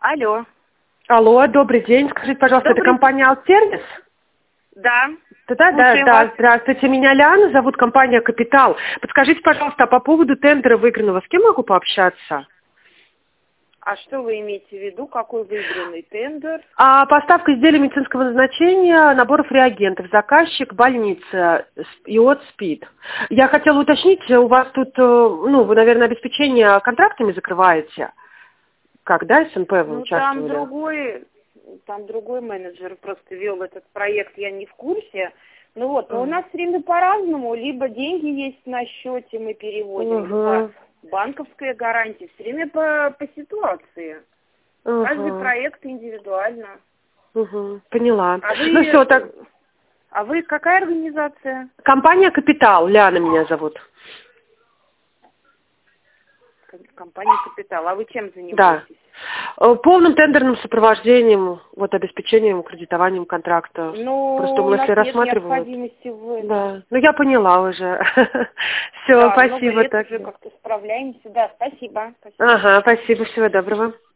Алло. Алло, добрый день. Скажите, пожалуйста, это компания «Алтсервис»? Да. Да. Здравствуйте, меня Лиана зовут, компания «Капитал». Подскажите, пожалуйста, по поводу тендера выигранного, с кем могу пообщаться? А что вы имеете в виду? Какой выигранный тендер? Поставка изделий медицинского назначения, наборов реагентов. Заказчик больница ИОТ СПИД. Я хотела уточнить, у вас тут, вы, наверное, обеспечение контрактами закрываете? Как, да, СНП вы участвовали? Там другой менеджер просто вел этот проект, я не в курсе. Но у нас все время по-разному. Либо деньги есть на счете, мы переводим, либо банковская гарантия. Все время по ситуации. Каждый проект индивидуально. Поняла. А вы какая организация? Компания «Капитал», Ляна меня зовут. Компания «Капитал». А вы чем занимаетесь? Да. Полным тендерным сопровождением, обеспечением, кредитованием контракта. Просто мы все рассматриваем. Необходимости в этом. Да. Я поняла уже. Все, спасибо. Уже как-то справляемся. Да, спасибо. Ага, спасибо. Всего доброго.